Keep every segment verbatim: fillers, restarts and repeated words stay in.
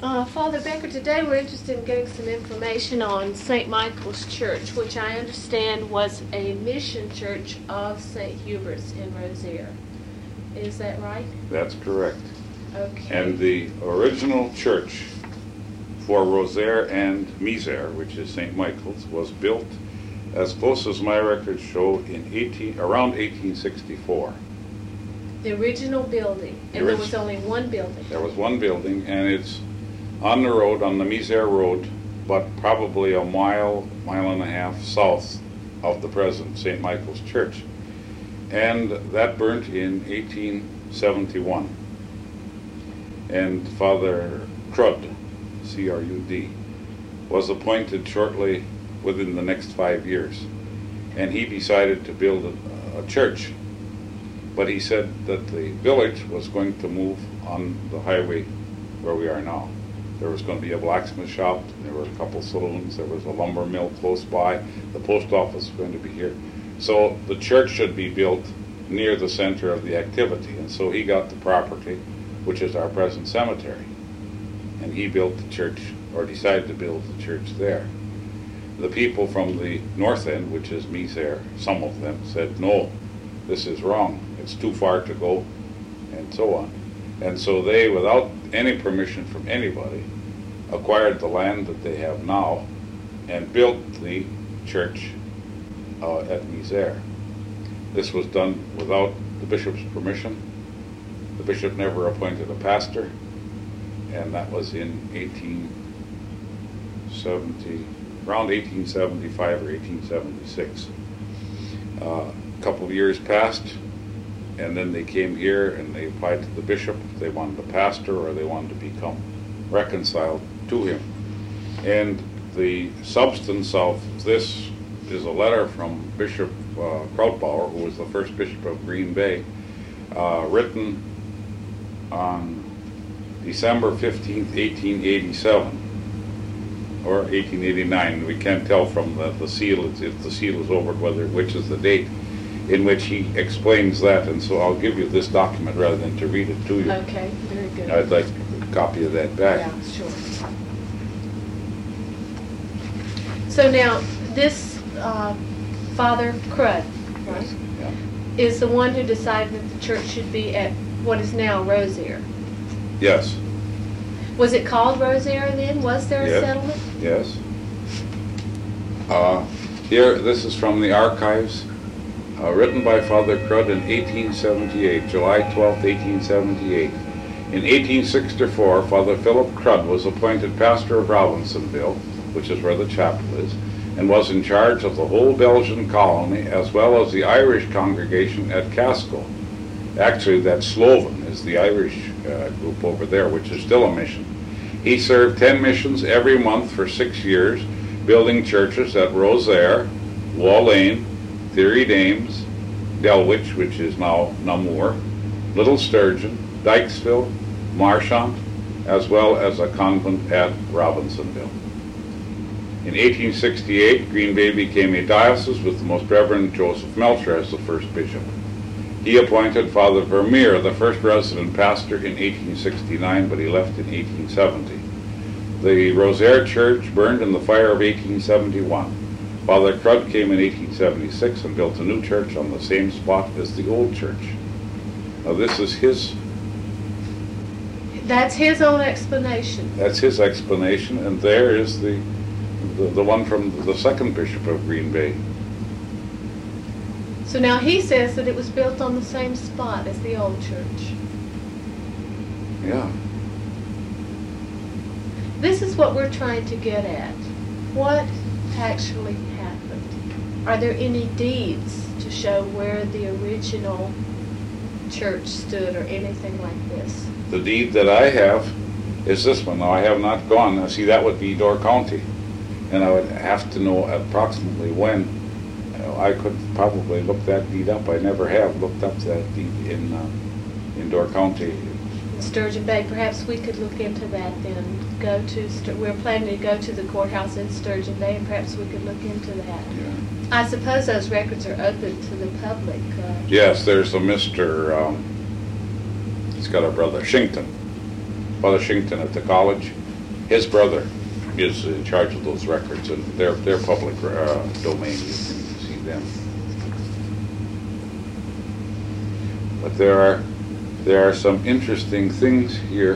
Uh, Father Becker, today we're interested in getting some information on Saint Michael's Church, which I understand was a mission church of Saint Hubert's in Rozier. Is that right? That's correct. Okay. And the original church for Rozier and Mézières, which is Saint Michael's, was built, as close as my records show, in eighteen around eighteen sixty-four. The original building, and The there orig- was only one building. There was one building, and it's on the road, on the Mézières Road, but probably a mile, mile and a half south of the present Saint Michael's Church. And that burnt in eighteen seventy-one. And Father Crud, C R U D, was appointed shortly within the next five years. And he decided to build a, a church. But he said that the village was going to move on the highway where we are now. There was going to be a blacksmith shop, there were a couple saloons, there was a lumber mill close by, the post office was going to be here. So the church should be built near the center of the activity. And so he got the property, which is our present cemetery. And he built the church, or decided to build the church there. The people from the north end, which is Mézières, some of them said, no, this is wrong, it's too far to go, and so on. And so they, without any permission from anybody, acquired the land that they have now and built the church uh, at Mézières. This was done without the bishop's permission. The bishop never appointed a pastor, and that was in eighteen seventy, around eighteen seventy-five or eighteen seventy-six. Uh, a couple of years passed, and then they came here and they applied to the bishop if they wanted a pastor or they wanted to become reconciled to him. And the substance of this is a letter from Bishop uh, Krautbauer, who was the first bishop of Green Bay, uh, written on December fifteenth, eighteen eighty-seven, or eighteen eighty-nine. We can't tell from the, the seal, if the seal is over whether which is the date, in which he explains that. And so I'll give you this document rather than to read it to you. Okay, very good. I'd like a copy of that back. Yeah, sure. So now, this uh, Father Crud, right, Yes. Yeah. is the one who decided that the church should be at what is now Rozier. Yes. Was it called Rozier then? Was there a Yes. settlement? Yes. Uh, here, this is from the archives, uh, written by Father Crud in eighteen seventy-eight, July twelfth, eighteen seventy-eight. In eighteen sixty-four, Father Philip Crud was appointed pastor of Robinsonville, which is where the chapel is, and was in charge of the whole Belgian colony as well as the Irish congregation at Casco. Actually, that Sloven is the Irish uh, group over there, which is still a mission. He served ten missions every month for six years, building churches at Rozier, Wall Lane, Thierry Dames, Delwich, which is now Namur, Little Sturgeon, Dykesville, Marchant, as well as a convent at Robinsonville. In eighteen sixty-eight, Green Bay became a diocese with the Most Reverend Joseph Melcher as the first bishop. He appointed Father Vermeer, the first resident pastor, in eighteen sixty-nine, but he left in eighteen seventy. The Rozier Church burned in the fire of eighteen seventy-one. Father Crud came in eighteen seventy-six and built a new church on the same spot as the old church. Now this is his, That's his own explanation. that's his explanation, and there is the, the, the one from the second bishop of Green Bay. So now he says that it was built on the same spot as the old church. Yeah. This is what we're trying to get at. What actually happened? Are there any deeds to show where the original church stood or anything like this? The deed that I have is this one. Now, I have not gone. Now, see, that would be Door County, and I would have to know approximately when. Uh, I could probably look that deed up. I never have looked up that deed in uh, in Door County. Sturgeon Bay, perhaps we could look into that then. Go to, Stur- we're planning to go to the courthouse in Sturgeon Bay, and perhaps we could look into that. Yeah. I suppose those records are open to the public. Uh, Yes, there's a Mister Um, he's got a brother, Shington. Father Shington at the college. his brother is in charge of those records, and they're, they're public uh, domain. You can see them. But there are, there are some interesting things here.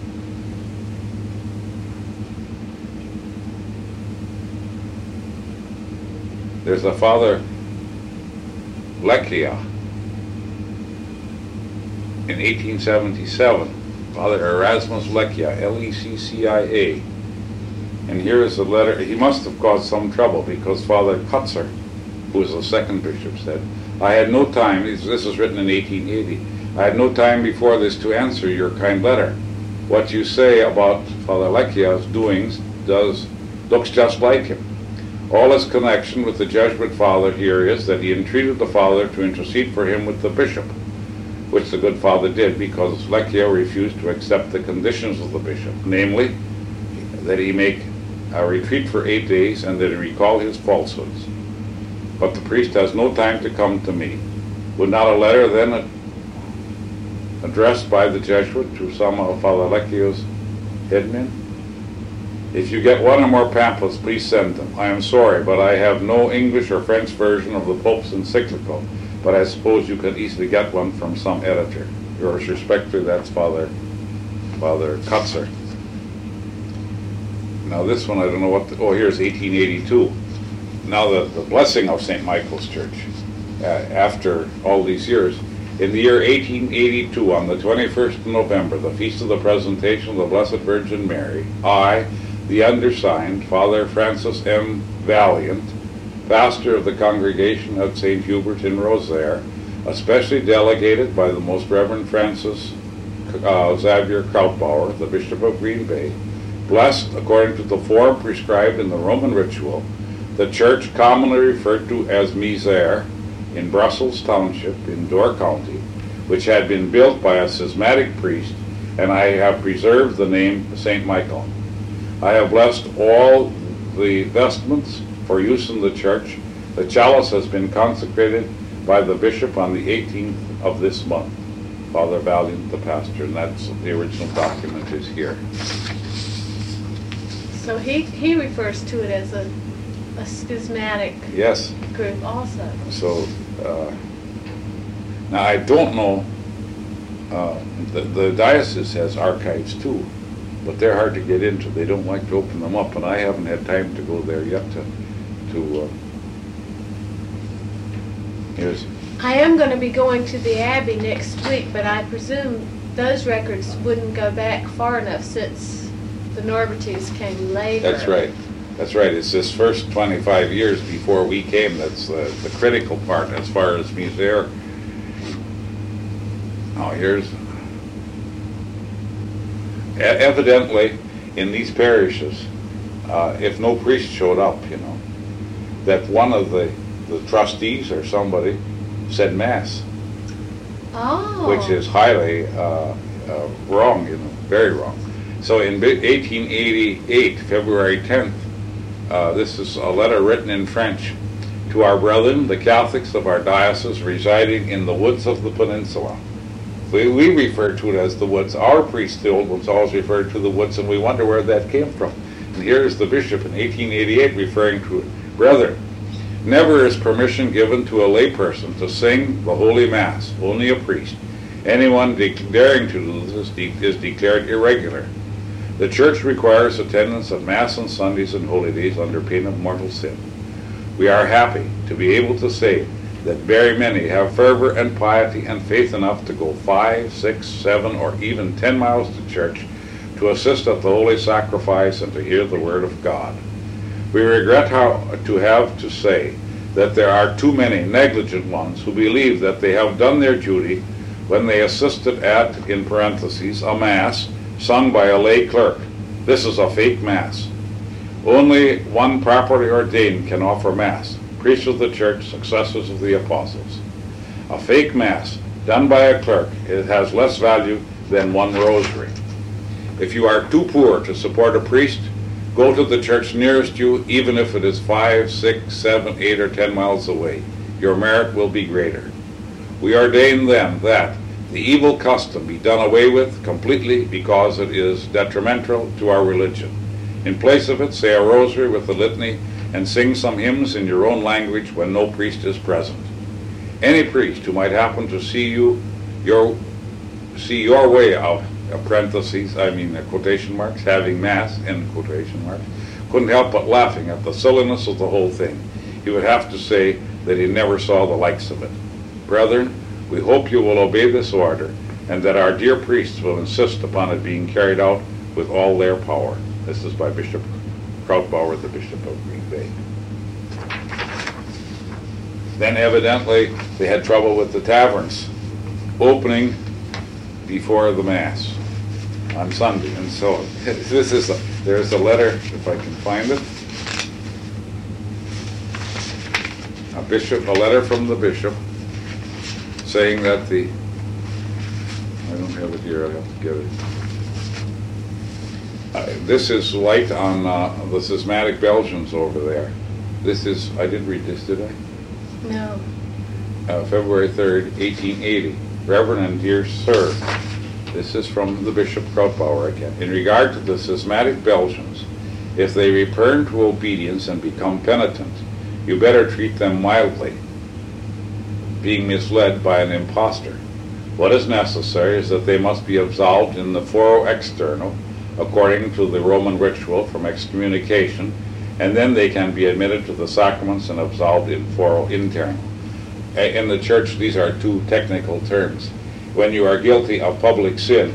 There's a Father Leccia in eighteen seventy-seven, Father Erasmus Leccia, L E C C I A. And here is a letter. He must have caused some trouble, because Father Kutzer, who was the second bishop, said, I had no time, this is written in eighteen eighty, I had no time before this to answer your kind letter. What you say about Father Leccia's doings does looks just like him. All his connection with the Jesuit father here is that he entreated the father to intercede for him with the bishop, which the good father did, because Leccia refused to accept the conditions of the bishop, namely, that he make a retreat for eight days and that he recall his falsehoods. But the priest has no time to come to me. Would not a letter then addressed by the Jesuit to some of Father Leccia's headmen? If you get one or more pamphlets, please send them. I am sorry, but I have no English or French version of the Pope's encyclical, but I suppose you could easily get one from some editor. Yours respectfully, that's Father, Father Kutzer. Now this one, I don't know what, the, oh, here's eighteen eighty-two. Now the, the blessing of Saint Michael's Church, uh, after all these years. In the year eighteen eighty-two, on the twenty-first of November, the Feast of the Presentation of the Blessed Virgin Mary, I, the undersigned, Father Francis M. Valiant, pastor of the congregation at Saint Hubert in Rosaire, especially delegated by the Most Reverend Francis uh, Xavier Krautbauer, the Bishop of Green Bay, blessed according to the form prescribed in the Roman ritual, the church commonly referred to as Misère in Brussels Township in Door County, which had been built by a schismatic priest, and I have preserved the name Saint Michael. I have blessed all the vestments for use in the church. The chalice has been consecrated by the bishop on the eighteenth of this month. Father Valiant, the pastor, and that's the original document is here. So he, he refers to it as a, a schismatic yes. group also. So, uh, now I don't know, uh, the, the diocese has archives too, but they're hard to get into. They don't like to open them up, and I haven't had time to go there yet to, to uh, here's. I am going to be going to the Abbey next week, but I presume those records wouldn't go back far enough since the Norbertys came later. That's right. That's right. It's this first twenty-five years before we came that's uh, the critical part as far as Misère. Now here's, e evidently in these parishes, uh, if no priest showed up, you know, that one of the, the trustees or somebody said Mass. Oh. Which is highly uh, uh, wrong, you know, very wrong. So in eighteen eighty-eight, February tenth, uh, this is a letter written in French to our brethren, the Catholics of our diocese residing in the woods of the peninsula. We, we refer to it as the woods. Our priests, the old ones, always referred to the woods, and we wonder where that came from. And here's the bishop in eighteen eighty-eight referring to it. Brethren, never is permission given to a layperson to sing the Holy Mass, only a priest. Anyone daring to do this is declared irregular. The Church requires attendance at Mass on Sundays and holy days under pain of mortal sin. We are happy to be able to say that very many have fervor and piety and faith enough to go five, six, seven, or even ten miles to church to assist at the Holy Sacrifice and to hear the Word of God. We regret how, to have to say that there are too many negligent ones who believe that they have done their duty when they assisted at, in parentheses, a Mass sung by a lay clerk. This is a fake Mass. Only one properly ordained can offer Mass, priests of the Church, successors of the Apostles. A fake Mass done by a clerk, it has less value than one rosary. If you are too poor to support a priest, go to the church nearest you, even if it is five, six, seven, eight, or ten miles away. Your merit will be greater. We ordain then that, the evil custom be done away with completely because it is detrimental to our religion. In place of it, say a rosary with the litany and sing some hymns in your own language when no priest is present. Any priest who might happen to see you, your, see your way of, parentheses, I mean uh, quotation marks, having Mass, end quotation marks, couldn't help but laughing at the silliness of the whole thing. He would have to say that he never saw the likes of it. Brethren, we hope you will obey this order, and that our dear priests will insist upon it being carried out with all their power. This is by Bishop Krautbauer, the Bishop of Green Bay. Then evidently they had trouble with the taverns opening before the Mass on Sunday. And so this is a, there's a letter, if I can find it. A bishop, a letter from the bishop saying that the, I don't have it here, I have to get it. Uh, this is light on uh, the schismatic Belgians over there. This is, I did read this, did I? No. Uh, February third, eighteen eighty. Reverend and dear sir, this is from the Bishop Krautbauer again. In regard to the schismatic Belgians, if they return to obedience and become penitent, you better treat them mildly, being misled by an impostor. What is necessary is that they must be absolved in the foro externo, according to the Roman ritual, from excommunication, and then they can be admitted to the sacraments and absolved in foro interno. In the church, these are two technical terms. When you are guilty of public sin,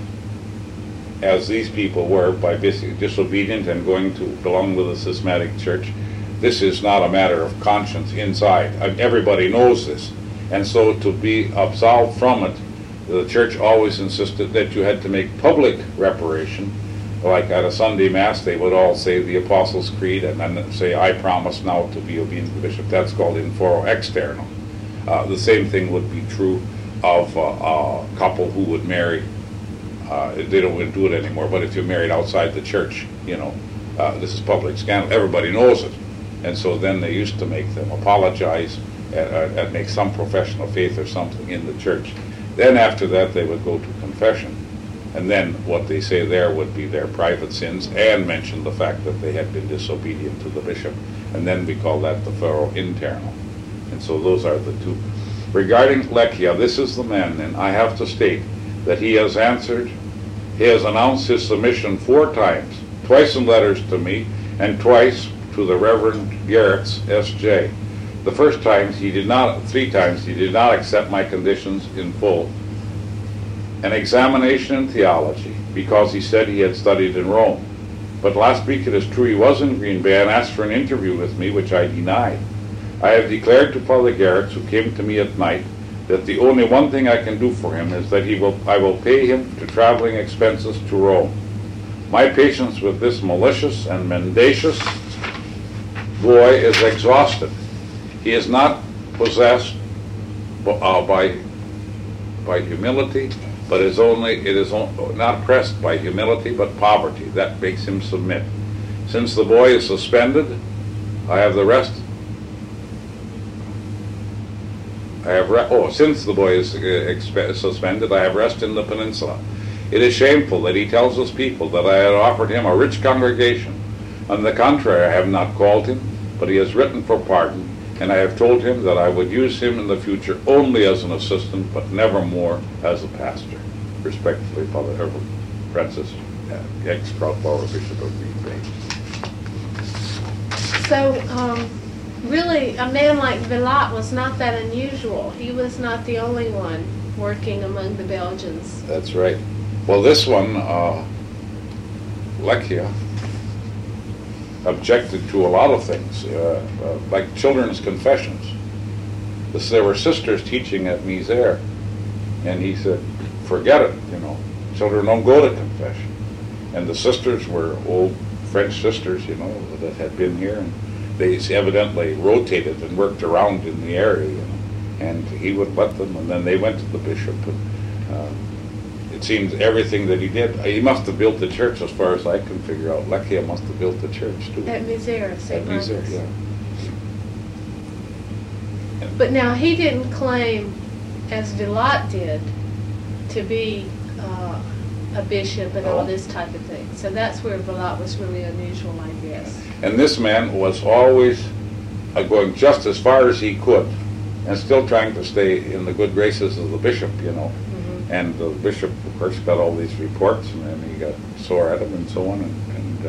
as these people were by being disobedient and going to belong with a schismatic church, this is not a matter of conscience inside. Everybody knows this. And so to be absolved from it, the church always insisted that you had to make public reparation. Like at a Sunday Mass, they would all say the Apostles' Creed and then say, I promise now to be obedient to the bishop. That's called in foro externo. Uh, the same thing would be true of uh, a couple who would marry. Uh, they don't do it anymore, but if you're married outside the church, you know, uh, this is public scandal. Everybody knows it. And so then they used to make them apologize and, and make some profession of faith or something in the church. Then after that, they would go to confession. And then what they say there would be their private sins and mention the fact that they had been disobedient to the bishop. And then we call that the foro interno. And so those are the two. Regarding Lecchia, this is the man, and I have to state that he has answered, he has announced his submission four times, twice in letters to me, and twice to the Reverend Gerritz, S J. The first times he did not, three times he did not accept my conditions in full. An examination in theology, because he said he had studied in Rome. But last week it is true he was in Green Bay and asked for an interview with me, which I denied. I have declared to Father Gerritz, who came to me at night, that the only one thing I can do for him is that he will, I will pay him to traveling expenses to Rome. My patience with this malicious and mendacious boy is exhausted. He is not possessed uh, by, by humility, but is only, it is on, not pressed by humility, but poverty. That makes him submit. Since the boy is suspended, I have the rest. I have re oh, since the boy is uh, suspended, I have rest in the peninsula. It is shameful that he tells his people that I had offered him a rich congregation. On the contrary, I have not called him, but he has written for pardon, and I have told him that I would use him in the future only as an assistant, but never more as a pastor. Respectfully, Father Herbert Francis, uh, ex-Krautbauer Bishop of Green Bay. So, um, really, a man like Villatte was not that unusual. He was not the only one working among the Belgians. That's right. Well, this one, uh, Lecchia, objected to a lot of things, uh, uh, like children's confessions. This, there were sisters teaching at Misère, and he said, forget it, you know, children don't go to confession. And the sisters were old French sisters, you know, that had been here, and they evidently rotated and worked around in the area, you know, and he would let them, and then they went to the bishop. And, uh, it seems everything that he did, he must have built the church as far as I can figure out. Lecchia must have built the church too. At Misère, Saint Marcus. At Misère, yeah. But now he didn't claim, as Villatte did, to be uh, a bishop and all Oh. this type of thing. So that's where Vilat was really unusual, I guess. And this man was always uh, going just as far as he could and still trying to stay in the good graces of the bishop, you know. Mhm. And the bishop, of course, got all these reports, and then he got sore at him and so on. And, and uh,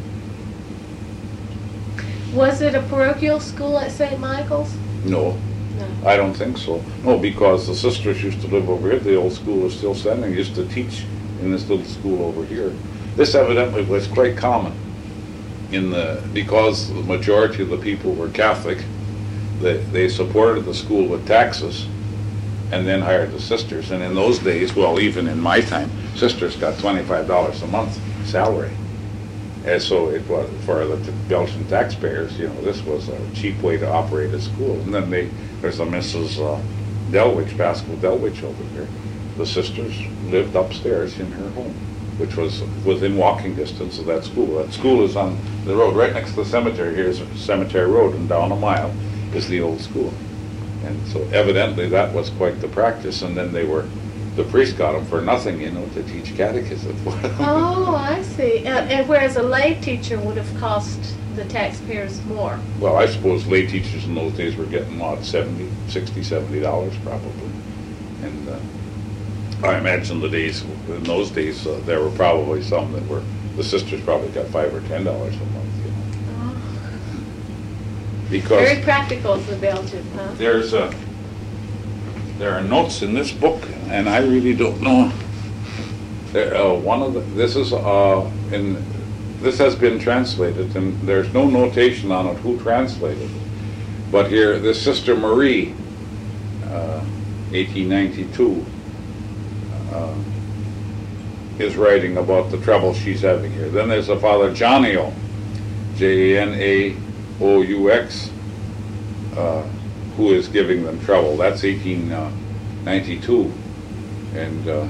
Was it a parochial school at Saint Michael's? no, No. I don't think so. No, because the sisters used to live over here. The old school is still standing. Used to teach in this little school over here. This evidently was quite common in the because the majority of the people were Catholic. They they supported the school with taxes, and then hired the sisters. And in those days, well, even in my time, sisters got twenty-five dollars a month salary. And so it was for the Belgian taxpayers. You know, this was a cheap way to operate a school. And then they there's a Missus Uh, Delwich, Pascal Delwich over here. The sisters lived upstairs in her home, which was within walking distance of that school. That school is on the road right next to the cemetery. Here's Cemetery Road, and down a mile is the old school. And so evidently that was quite the practice. And then they were, the priest got them for nothing, you know, to teach catechism for them. Oh, I see. Uh, and whereas a lay teacher would have cost the taxpayers more. Well, I suppose lay teachers in those days were getting, what, seventy, sixty, seventy dollars probably. And uh, I imagine the days, in those days, uh, there were probably some that were, the sisters probably got five or ten dollars a month, you know. Oh. Because Very practical for Belgium, huh? there's a, there are notes in this book, and I really don't know. There, uh, one of the, this is, uh, in, this has been translated, and there's no notation on it who translated it. But here, this Sister Marie, uh, eighteen ninety-two, uh, is writing about the trouble she's having here. Then there's a Father Janio, J A N A O U X, uh, who is giving them trouble. That's eighteen ninety-two. And uh,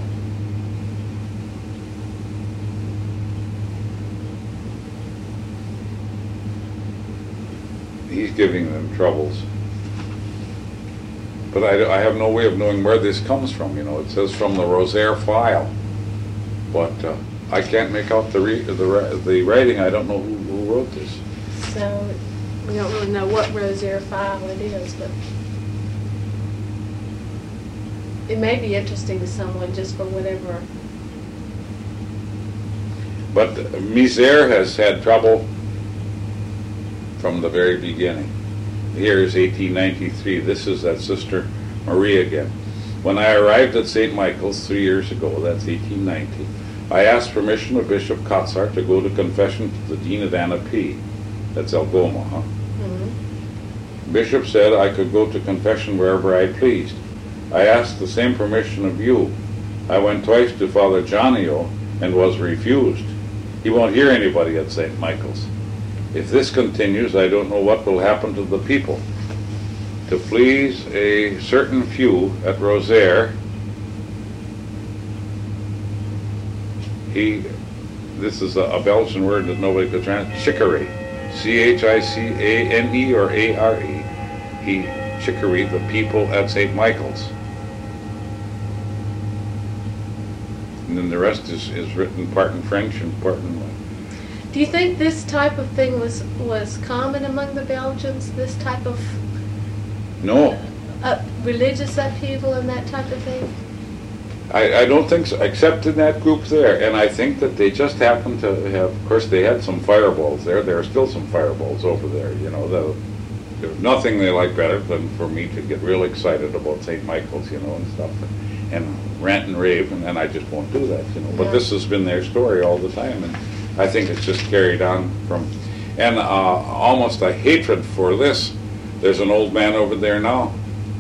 he's giving them troubles. But I, I have no way of knowing where this comes from, you know. It says from the Rosaire file. But uh, I can't make out the, re the, the writing. I don't know who, who wrote this. So we don't really know what Rosaire file it is, but it may be interesting to someone just for whatever. But Misère has had trouble from the very beginning. Here is eighteen ninety-three. This is that Sister Marie again. When I arrived at Saint Michael's three years ago, that's eighteen ninety, I asked permission of Bishop Kotzart to go to confession to the Dean of Anna P. That's Algoma, huh? Mm-hmm. Bishop said I could go to confession wherever I pleased. I asked the same permission of you. I went twice to Father Janio and was refused. He won't hear anybody at Saint Michael's. If this continues, I don't know what will happen to the people. To please a certain few at Rosaire, he, this is a, a Belgian word that nobody could translate, chicory, C H I C A N E or A R E. He chicory the people at Saint Michael's. And then the rest is, is written part in French and part in... Do you think this type of thing was was common among the Belgians? This type of No, uh, religious upheaval and that type of thing? I, I don't think so, except in that group there. And I think that they just happened to have, of course, they had some fireballs there. There are still some fireballs over there, you know. The, there's nothing they like better than for me to get real excited about Saint Michael's, you know, and stuff, and, and rant and rave, and, and I just won't do that, you know. But Yeah. this has been their story all the time, and I think it's just carried on from, and uh, almost a hatred for this. There's an old man over there now.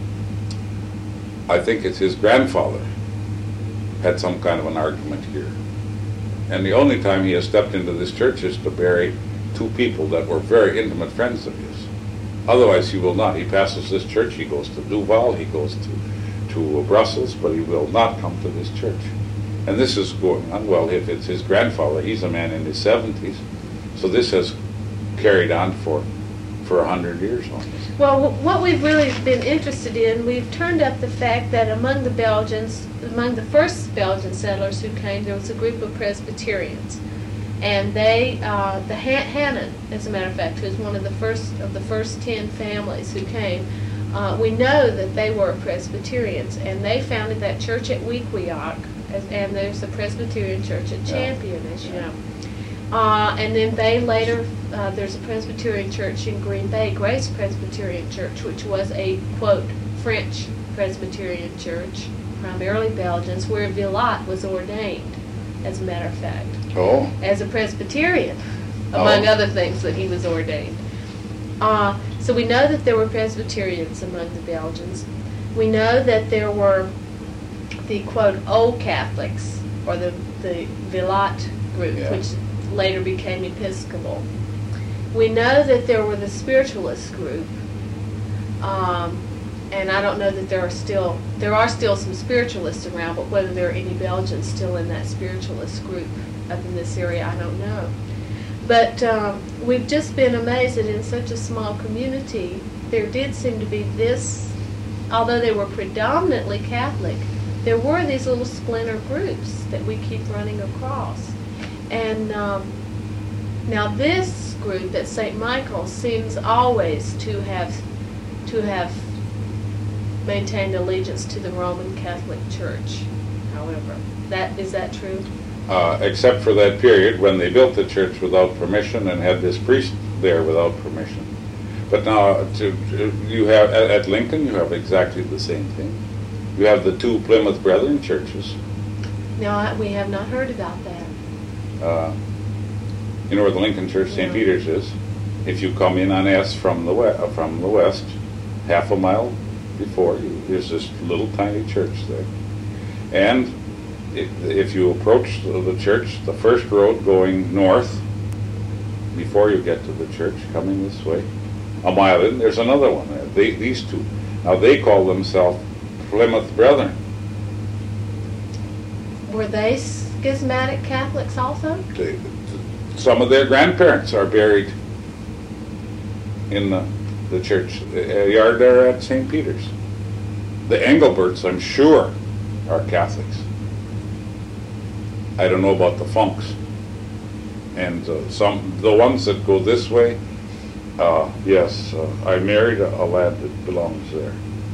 I think it's his grandfather had some kind of an argument here. And the only time he has stepped into this church is to bury two people that were very intimate friends of his. Otherwise he will not. He passes this church, he goes to Duval, he goes to, to Brussels, but he will not come to this church. And this is going on. Well, if it's his grandfather, he's a man in his seventies, so this has carried on for for a hundred years on this. Well, what we've really been interested in, we've turned up the fact that among the Belgians, among the first Belgian settlers who came, there was a group of Presbyterians. And they, uh, the Han Hannon, as a matter of fact, who is one of the first of the first ten families who came, uh, we know that they were Presbyterians, and they founded that church at Weequahic, and there's a Presbyterian church at Champion, as you know. Uh, and then they later, uh, there's a Presbyterian church in Green Bay, Grace Presbyterian Church, which was a, quote, French Presbyterian church, primarily Belgians, where Villatte was ordained, as a matter of fact. Oh. As a Presbyterian, among Oh. other things that he was ordained. Uh, so we know that there were Presbyterians among the Belgians. We know that there were the, quote, Old Catholics, or the, the Villatte group, Yeah. which later became Episcopal. We know that there were the Spiritualist group, um, and I don't know that there are still, there are still some Spiritualists around, but whether there are any Belgians still in that Spiritualist group up in this area, I don't know. But um, we've just been amazed that in such a small community, there did seem to be this, although they were predominantly Catholic, there were these little splinter groups that we keep running across. And um, now this group at Saint Michael's seems always to have to have maintained allegiance to the Roman Catholic Church. However, that is that true? Uh, except for that period when they built the church without permission and had this priest there without permission. But now, to, to, you have at, at Lincoln, you have exactly the same thing. You have the two Plymouth Brethren churches. No, I, we have not heard about that. Uh, you know where the Lincoln Church, Saint No. Peter's is. If you come in on S from the west, uh, from the west, half a mile before you, there's this little tiny church there. And if, if you approach the, the church, the first road going north, before you get to the church, coming this way, a mile in, there's another one there. They, these two. Now they call themselves Plymouth Brethren. Were they schismatic Catholics also? They, some of their grandparents are buried in the, the church uh, yard there at Saint Peter's. The Engelberts, I'm sure, are Catholics. I don't know about the Funks. And uh, some, the ones that go this way, uh, yes, uh, I married a, a lad that belongs there.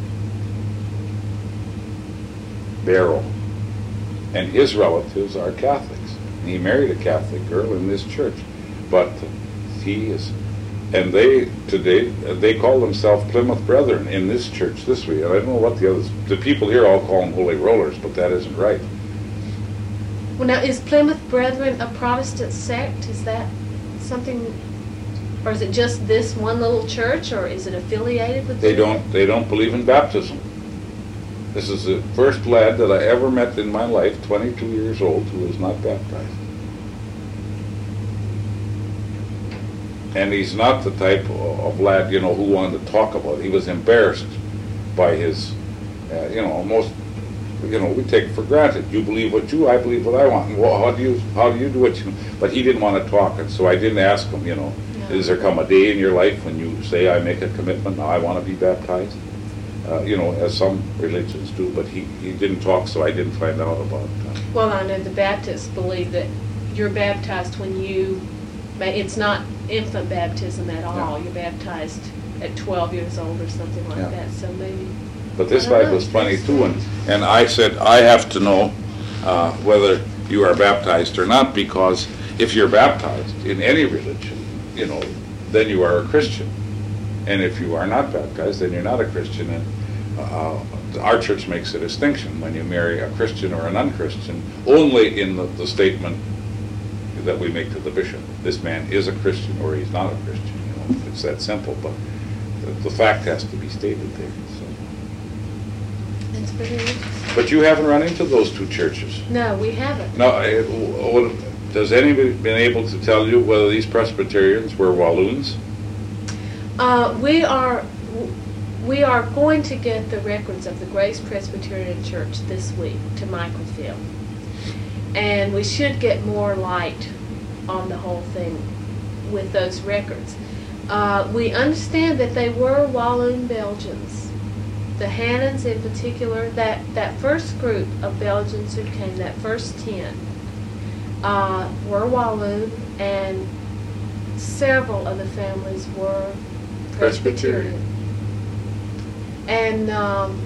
Barrow. And his relatives are Catholics. And he married a Catholic girl in this church. But he is, and they, today, they call themselves Plymouth Brethren in this church this way. And I don't know what the others, the people here all call them Holy Rollers, but that isn't right. Well, now, is Plymouth Brethren a Protestant sect? Is that something, or is it just this one little church, or is it affiliated with? They don't, they don't believe in baptism. This is the first lad that I ever met in my life, twenty-two years old, who was not baptized. And he's not the type of lad, you know, who wanted to talk about it. He was embarrassed by his, uh, you know, most, you know, we take it for granted. You believe what you, I believe what I want. And well, how do you, how do you do it? But he didn't want to talk, and so I didn't ask him, you know, No. Does there come a day in your life when you say, I make a commitment, now I want to be baptized? Uh, you know, as some religions do, but he, he didn't talk, so I didn't find out about that. Well, I know the Baptists believe that you're baptized when you, it's not infant baptism at all. Yeah. You're baptized at twelve years old or something like Yeah. that, so maybe. But this I don't lad know. was twenty-two, and, and I said, I have to know uh, whether you are baptized or not, because if you're baptized in any religion, you know, then you are a Christian. And if you are not baptized, then you're not a Christian. And uh, our church makes a distinction when you marry a Christian or an un-Christian, only in the, the statement that we make to the bishop. This man is a Christian or he's not a Christian. You know, it's that simple, but the, the fact has to be stated there. So. That's pretty interesting. But you haven't run into those two churches. No, we haven't. No, I- what- does anybody been able to tell you whether these Presbyterians were Walloons? Uh, we are we are going to get the records of the Grace Presbyterian Church this week to Michaelfield, and we should get more light on the whole thing with those records. Uh, we understand that they were Walloon Belgians. The Hannons in particular, that, that first group of Belgians who came, that first ten, uh, were Walloon, and several of the families were Presbyterian. Presbyterian. And um,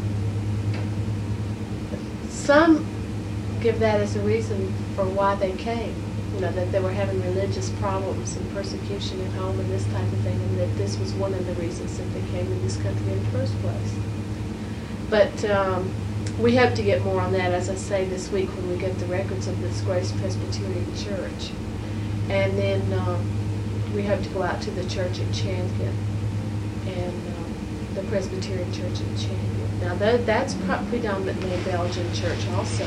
some give that as a reason for why they came. You know, that they were having religious problems and persecution at home and this type of thing, and that this was one of the reasons that they came to this country in the first place. But um, we hope to get more on that, as I say, this week when we get the records of this Grace Presbyterian Church. And then um, we hope to go out to the church at Champion, and um, the Presbyterian Church at Champion. Now, that, that's predominantly a Belgian church also.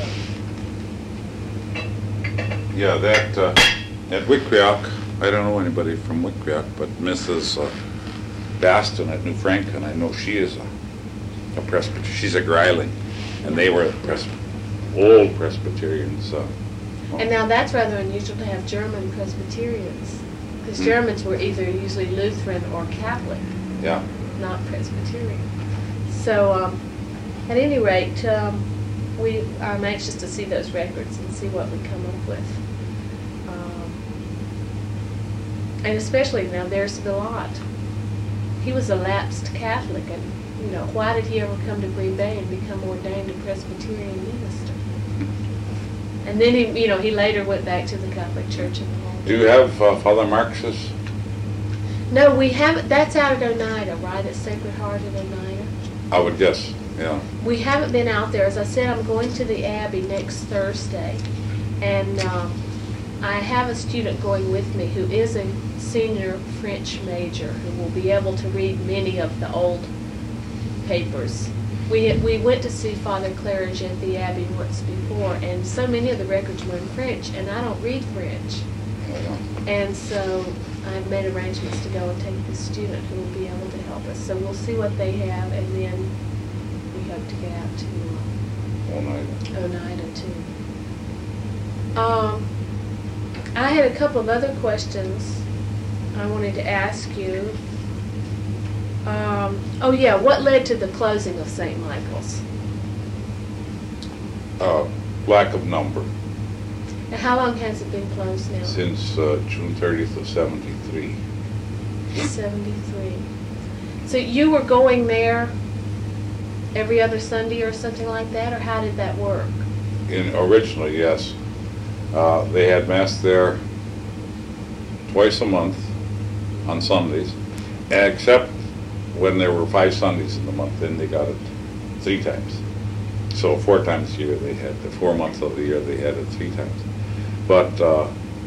Yeah, that, uh, at Wickriock, I don't know anybody from Wickriock, but Missus Uh, Baston at New Franklin, I know she is a, a Presbyterian. She's a Greiling, and they were Pres old Presbyterians. Uh, well. And now that's rather unusual to have German Presbyterians, because mm. Germans were either usually Lutheran or Catholic, yeah, not Presbyterian. So, um, at any rate, um, we I'm anxious to see those records and see what we come up with. Um, and especially now, there's Villot. He was a lapsed Catholic, and you know, why did he ever come to Green Bay and become ordained a Presbyterian minister? And then he, you know, he later went back to the Catholic Church in the home. Do you have uh, Father Marx's? No, we haven't. That's out at Oneida, right? At Sacred Heart at Oneida. I would guess, yeah. We haven't been out there. As I said, I'm going to the Abbey next Thursday, and um, I have a student going with me who is a senior French major who will be able to read many of the old papers. We, we went to see Father Claridge at the Abbey once before, and so many of the records were in French, and I don't read French. Yeah. And so I've made arrangements to go and take this student who will be able to help us. So we'll see what they have, and then we hope to get out to Oneida. Oneida too. Um, I had a couple of other questions I wanted to ask you. Um, oh yeah, what led to the closing of Saint Michael's? Uh, lack of number. And how long has it been closed now? Since uh, June thirtieth of seventy-three. seventy-three. So you were going there every other Sunday or something like that, or how did that work? In originally, yes. Uh, they had Mass there twice a month on Sundays, except when there were five Sundays in the month, then they got it three times. So four times a year they had, the four months of the year they had it three times. But uh,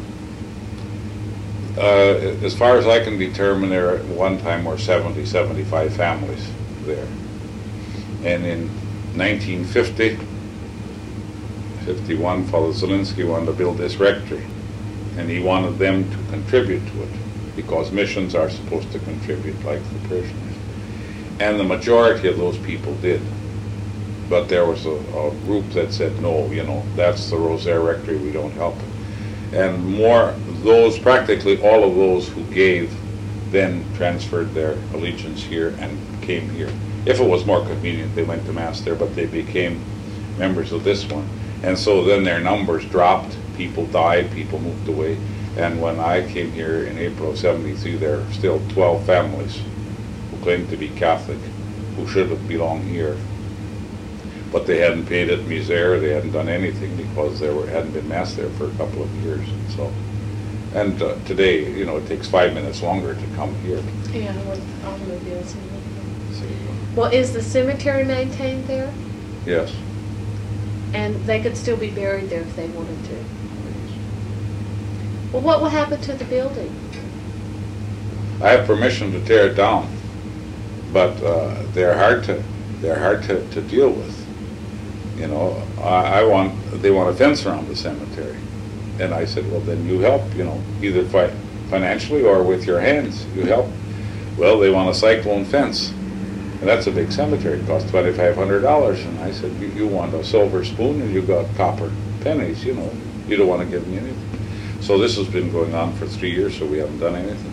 uh, as far as I can determine, there at one time were seventy, seventy-five families there. And in nineteen fifty, fifty-one, Father Zielinski wanted to build this rectory, and he wanted them to contribute to it, because missions are supposed to contribute like the parishioners. And the majority of those people did. But there was a, a group that said, no, you know, that's the Rosaire Rectory, we don't help it. And more, those, practically all of those who gave then transferred their allegiance here and came here. If it was more convenient, they went to Mass there, but they became members of this one. And so then their numbers dropped, people died, people moved away. And when I came here in April of seventy-three, there were still twelve families who claimed to be Catholic, who should have belonged here. But they hadn't paid at Misère, they hadn't done anything because there were, hadn't been Mass there for a couple of years. And so, and uh, today, you know, it takes five minutes longer to come here. Yeah, with automobiles and everything. Well, is the cemetery maintained there? Yes. And they could still be buried there if they wanted to. Well, what will happen to the building? I have permission to tear it down, but uh, they're hard to they're hard to, to deal with. You know, I, I want they want a fence around the cemetery, and I said, well, then you help. You know, either fi financially or with your hands, you help. Well, they want a cyclone fence, and that's a big cemetery. It costs twenty-five hundred dollars, and I said, you, you want a silver spoon, and you got copper pennies. You know, you don't want to give me anything. So this has been going on for three years, so we haven't done anything.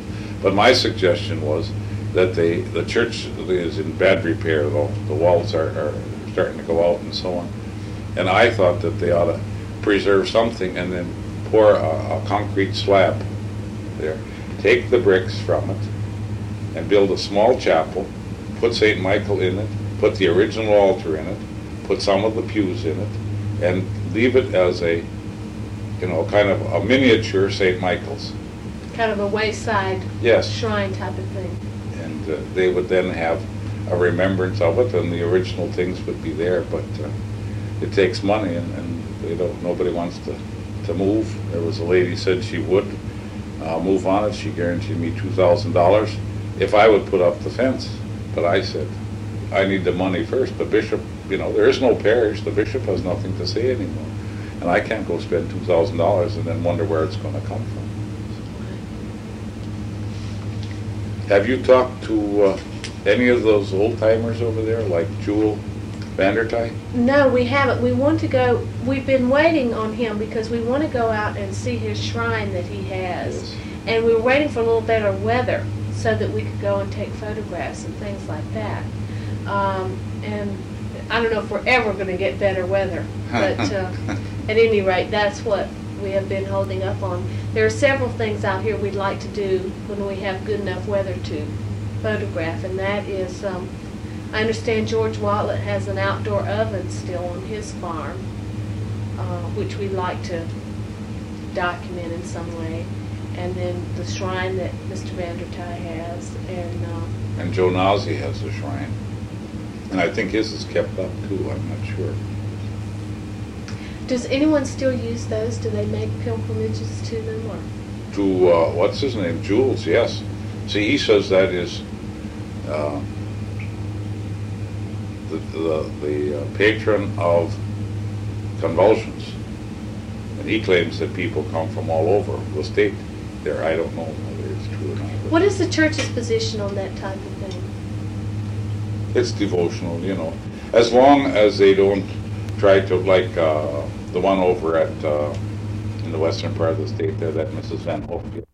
But my suggestion was that they, the church is in bad repair, though. The walls are, are starting to go out and so on. And I thought that they ought to preserve something and then pour a, a concrete slab there. Take the bricks from it and build a small chapel, put Saint Michael in it, put the original altar in it, put some of the pews in it, and leave it as a, you know, kind of a miniature Saint Michael's. Kind of a wayside Yes. shrine type of thing. And uh, they would then have a remembrance of it, and the original things would be there. But uh, it takes money, and, and they don't. Nobody wants to to move. There was a lady said she would uh, move on it. She guaranteed me two thousand dollars if I would put up the fence. But I said, I need the money first. The bishop, you know, there is no parish. The bishop has nothing to say anymore, and I can't go spend two thousand dollars and then wonder where it's going to come from. Have you talked to uh, any of those old timers over there, like Jewel Vandertye? No, we haven't. We want to go, we've been waiting on him because we want to go out and see his shrine that he has. Yes. And we were waiting for a little better weather so that we could go and take photographs and things like that. Um, and I don't know if we're ever going to get better weather, but uh, at any rate, that's what we have been holding up on. There are several things out here we'd like to do when we have good enough weather to photograph, and that is, um, I understand George Watlett has an outdoor oven still on his farm, uh, which we'd like to document in some way, and then the shrine that Mister Vandertye has, and uh, And Joe Nazi has a shrine, and I think his is kept up too. I'm not sure. does anyone still use those? Do they make pilgrimages to them, or? To uh, what's his name? Jules. Yes. See, he says that is uh, the the, the uh, patron of convulsions, and he claims that people come from all over the state there. I don't know whether it's true or not. What is the church's position on that type of thing? It's devotional, you know, as long as they don't try to, like uh, the one over at uh, in the western part of the state there, that Missus Van Hoff.